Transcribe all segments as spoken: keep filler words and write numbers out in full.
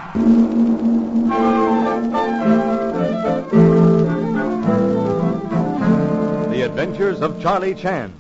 The Adventures of Charlie Chan.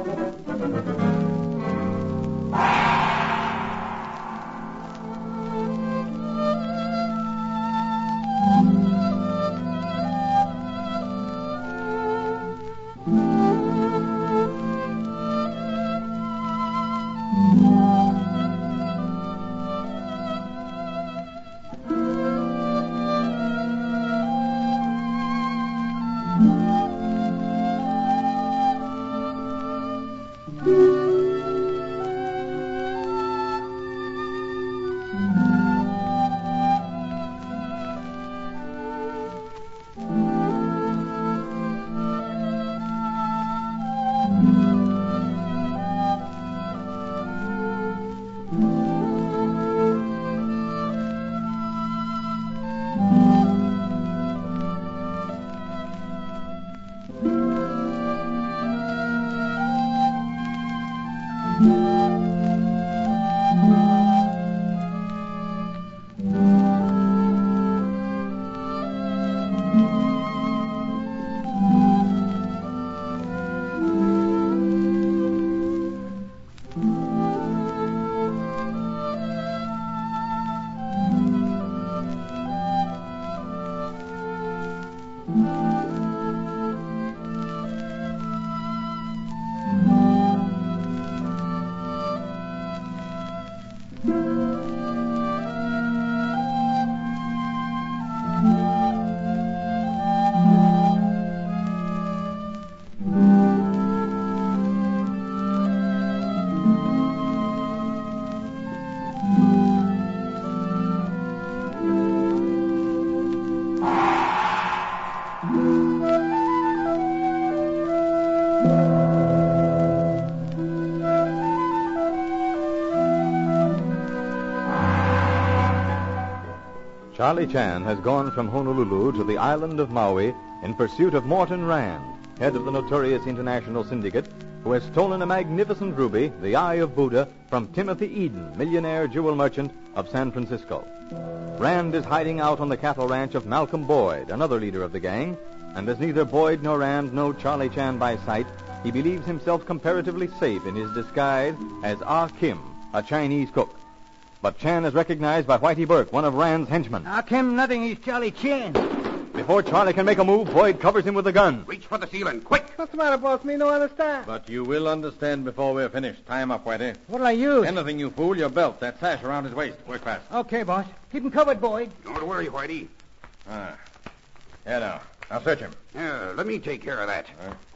Charlie Chan has gone from Honolulu to the island of Maui in pursuit of Morton Rand, head of the notorious international syndicate, who has stolen a magnificent ruby, the Eye of Buddha, from Timothy Eden, millionaire jewel merchant of San Francisco. Rand is hiding out on the cattle ranch of Malcolm Boyd, another leader of the gang, and as neither Boyd nor Rand know Charlie Chan by sight, he believes himself comparatively safe in his disguise as Ah Kim, a Chinese cook. But Chan is recognized by Whitey Burke, one of Rand's henchmen. Ah Kim, nothing. He's Charlie Chan. Before Charlie can make a move, Boyd covers him with a gun. Reach for the ceiling, quick! What's the matter, boss? Me no understand. But you will understand before we're finished. Tie him up, Whitey. What'll I use? Anything, you fool. Your belt, that sash around his waist. Work fast. Okay, boss. Keep him covered, Boyd. Don't worry, Whitey. Ah. Here now. Now search him. Yeah, let me take care of that.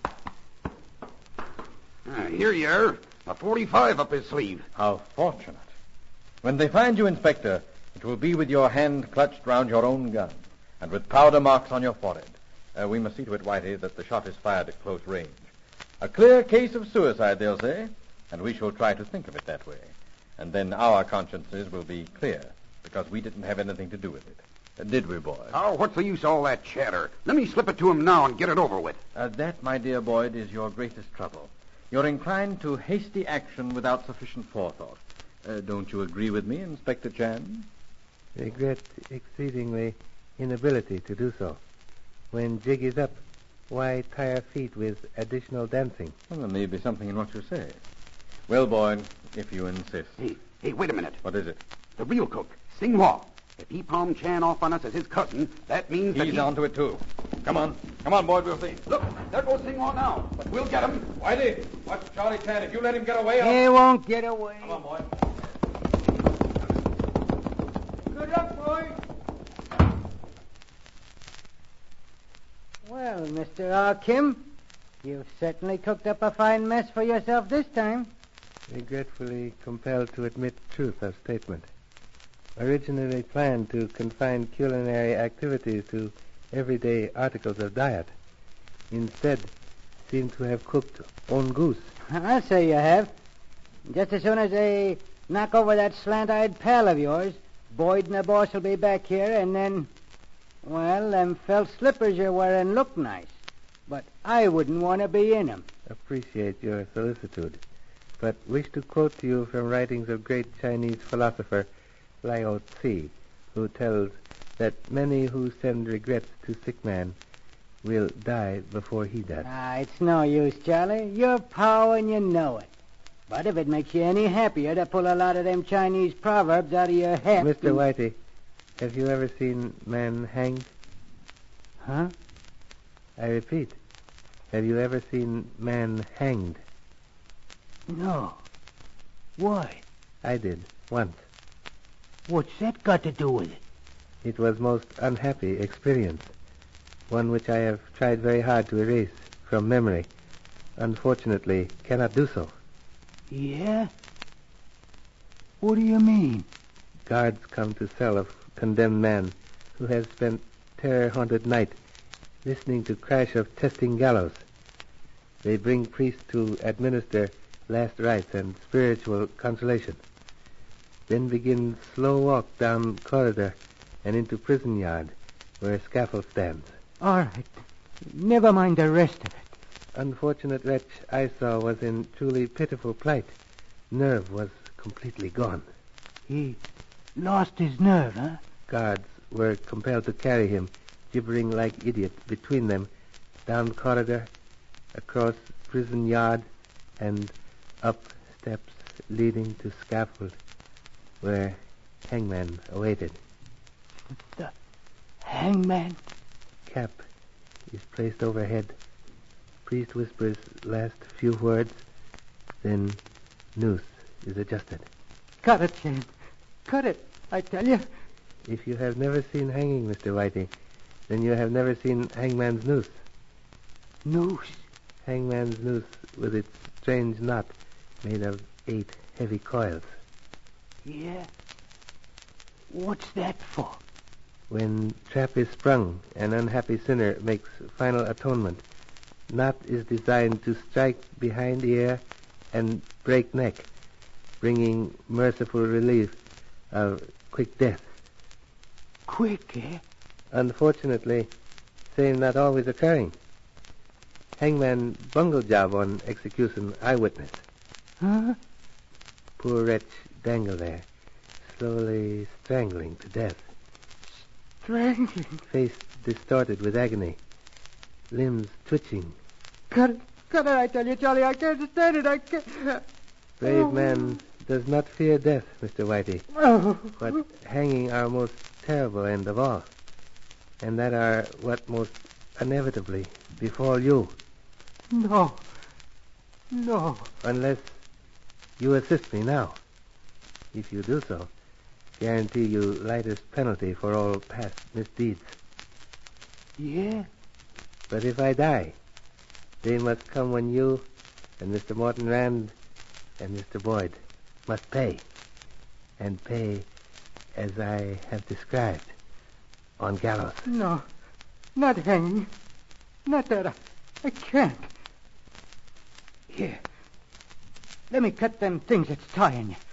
Uh. Ah, here you are. A forty-five up his sleeve. How fortunate. When they find you, Inspector, it will be with your hand clutched round your own gun and with powder marks on your forehead. Uh, we must see to it, Whitey, that the shot is fired at close range. A clear case of suicide, they'll say, and we shall try to think of it that way. And then our consciences will be clear, because we didn't have anything to do with it. Uh, did we, Boyd? Oh, what's the use of all that chatter? Let me slip it to him now and get it over with. Uh, that, my dear Boyd, is your greatest trouble. You're inclined to hasty action without sufficient forethought. Uh, don't you agree with me, Inspector Chan? Regret exceedingly inability to do so. When jig is up, why tire feet with additional dancing? Well, there may be something in what you say. Well, Boyd, if you insist. Hey, hey, wait a minute. What is it? The real cook, Sing Hua. If he palmed Chan off on us as his cousin, that means that He's he... onto it, too. Come on. Come on, Boyd, we'll see. Look, there goes Sing Hua now. But we'll get him. Whitey, watch Charlie Chan. If you let him get away, I'll... He won't get away. Come on, Boyd. Good luck, boy. Well, Mister Ah Kim, you've certainly cooked up a fine mess for yourself this time. Regretfully compelled to admit truth of statement. Originally planned to confine culinary activities to everyday articles of diet. Instead, seem to have cooked own goose. I'll say you have. Just as soon as they knock over that slant-eyed pal of yours, Boyd and the boss will be back here, and then, well, them felt slippers you're wearing look nice. But I wouldn't want to be in 'em. Appreciate your solicitude, but wish to quote to you from writings of great Chinese philosopher Lao Tzu, who tells that many who send regrets to sick man will die before he does. Ah, it's no use, Charlie. You're power and you know it. But if it makes you any happier to pull a lot of them Chinese proverbs out of your head... Mister Whitey, have you ever seen man hanged? Huh? I repeat, have you ever seen man hanged? No. Why? I did, once. What's that got to do with it? It was most unhappy experience, one which I have tried very hard to erase from memory. Unfortunately, cannot do so. Yeah? What do you mean? Guards come to cell of condemned man who has spent terror-haunted night listening to crash of testing gallows. They bring priests to administer last rites and spiritual consolation. Then begin slow walk down corridor and into prison yard where a scaffold stands. All right. Never mind the rest of it. Unfortunate wretch I saw was in truly pitiful plight. Nerve was completely gone. He lost his nerve, huh? Guards were compelled to carry him, gibbering like idiots, between them, down corridor, across prison yard, and up steps leading to scaffold, where hangman awaited. The hangman? Cap is placed overhead. Priest whispers last few words, then noose is adjusted. Cut it, Shane. Cut it, I tell you. If you have never seen hanging, Mister Whitey, then you have never seen hangman's noose. Noose? Hangman's noose with its strange knot made of eight heavy coils. Yeah? What's that for? When trap is sprung, an unhappy sinner makes final atonement. Knot is designed to strike behind ear and break neck, bringing merciful relief of quick death. Quick, eh? Unfortunately, same not always occurring. Hangman bungle job on execution eyewitness. Huh? Poor wretch dangle there, slowly strangling to death. Strangling? Face distorted with agony. Limbs twitching. Cut it. Cut it, I tell you, Charlie. I can't stand it. I can't... Brave oh. man does not fear death, Mister Whitey. Oh. But hanging are most terrible end of all. And that are what most inevitably befall you. No. No. Unless you assist me now. If you do so, guarantee you lightest penalty for all past misdeeds. Yeah? But if I die, they must come when you and Mister Morton Rand and Mister Boyd must pay. And pay as I have described on gallows. No. Not hanging. Not that. I, I can't. Here. Let me cut them things that's tying you.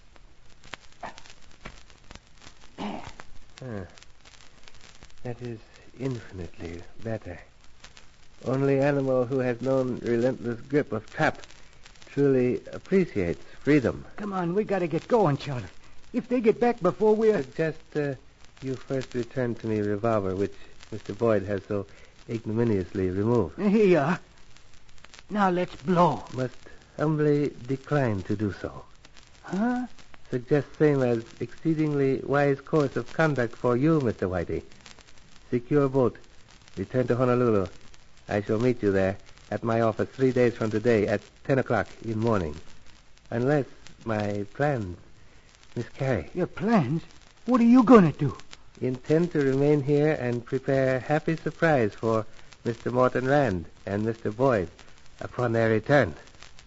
There. Ah, that is infinitely better. Only animal who has known relentless grip of trap truly appreciates freedom. Come on, we gotta get going, Charlie. If they get back before we're... Suggest uh, you first return to me revolver, which Mister Boyd has so ignominiously removed. Here you are. Now let's blow. Must humbly decline to do so. Huh? Suggest same as exceedingly wise course of conduct for you, Mister Whitey. Secure boat. Return to Honolulu. I shall meet you there at my office three days from today at ten o'clock in morning. Unless my plans miscarry. Your plans? What are you gonna do? Intend to remain here and prepare happy surprise for Mister Morton Rand and Mister Boyd upon their return.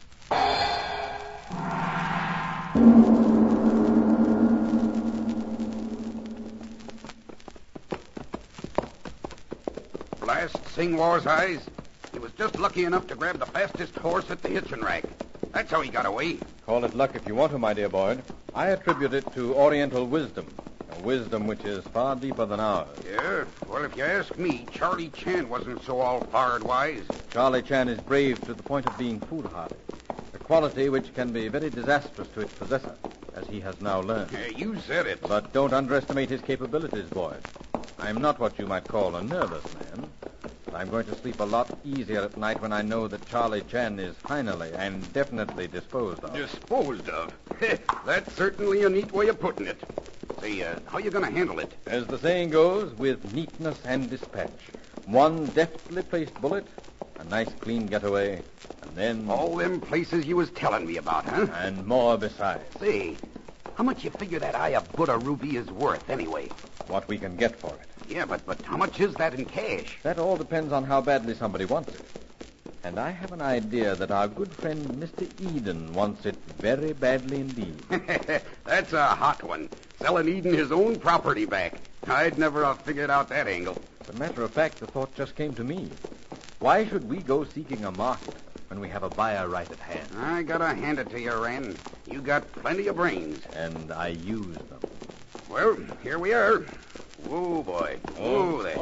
Blast Singwar's eyes. He was just lucky enough to grab the fastest horse at the hitching rack. That's how he got away. Call it luck if you want to, my dear Boyd. I attribute it to Oriental wisdom, a wisdom which is far deeper than ours. Yeah, well, if you ask me, Charlie Chan wasn't so all-fired wise. Charlie Chan is brave to the point of being foolhardy. A quality which can be very disastrous to its possessor, as he has now learned. Uh, you said it. But don't underestimate his capabilities, Boyd. I'm not what you might call a nervous man, but I'm going to sleep a lot easier at night when I know that Charlie Chan is finally and definitely disposed of. Disposed of? That's certainly a neat way of putting it. Say, uh, how you going to handle it? As the saying goes, with neatness and dispatch. One deftly placed bullet, a nice clean getaway, and then... All them places you was telling me about, huh? And more besides. Say, how much you figure that eye of Buddha ruby is worth, anyway? What we can get for it. Yeah, but, but how much is that in cash? That all depends on how badly somebody wants it. And I have an idea that our good friend Mister Eden wants it very badly indeed. That's a hot one. Selling Eden his own property back. I'd never have figured out that angle. As a matter of fact, the thought just came to me. Why should we go seeking a market when we have a buyer right at hand? I gotta hand it to you, Rand. You got plenty of brains. And I use them. Well, here we are. Whoa, boy. Whoa there.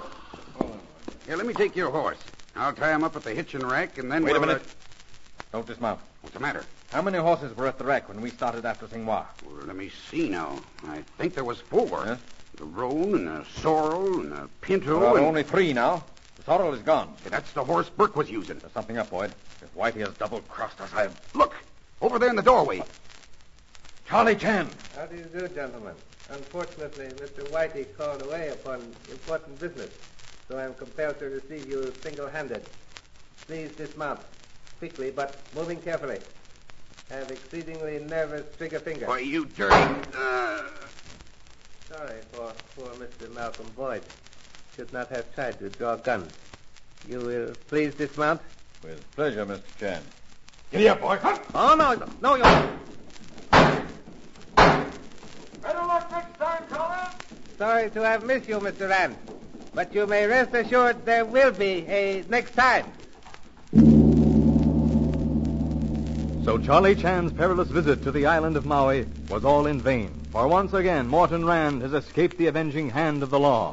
Here, let me take your horse. I'll tie him up at the hitching rack, and then Wait we'll... a minute. Uh... Don't dismount. What's the matter? How many horses were at the rack when we started after Singwa? Well, let me see now. I think there was four. Huh? The roan and a sorrel and a pinto Well, and... only three now. The sorrel is gone. Hey, that's the horse Burke was using. There's something up, Boyd. If Whitey has double-crossed us, I... Look! Over there in the doorway. Charlie Chan! How do you do, gentlemen? Unfortunately, Mister Whitey called away upon important business, so I'm compelled to receive you single-handed. Please dismount. Quickly, but moving carefully. Have exceedingly nervous trigger finger. Why, you dirty... Uh... Sorry for poor Mister Malcolm Boyd. Should not have tried to draw guns. You will please dismount? With pleasure, Mister Chan. Giddy up, boy. Huh? Oh, no, no, you... Better luck next time, Colin. Sorry to have missed you, Mister Rand. But you may rest assured there will be a next time. So Charlie Chan's perilous visit to the island of Maui was all in vain, for once again Morton Rand has escaped the avenging hand of the law.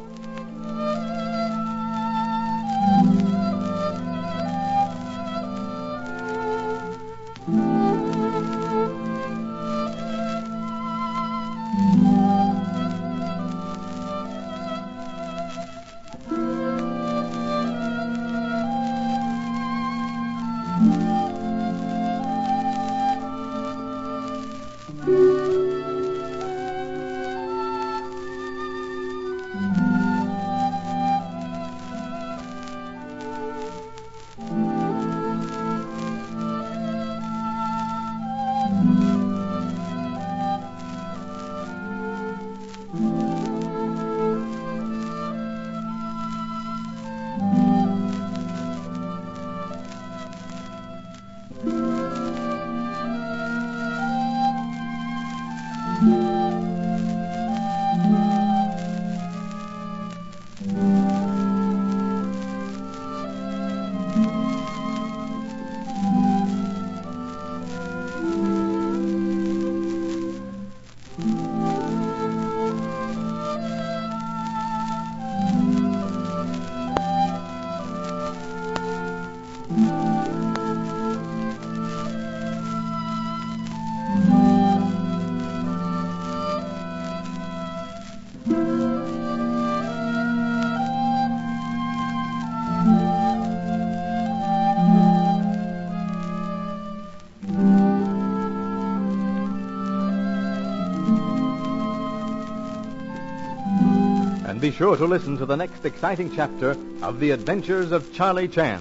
And be sure to listen to the next exciting chapter of The Adventures of Charlie Chan.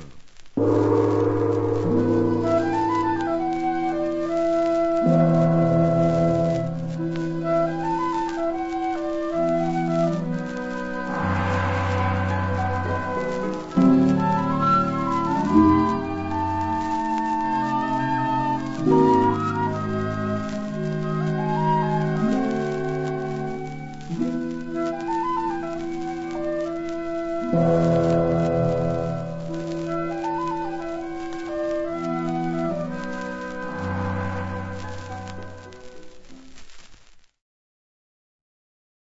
Thank you.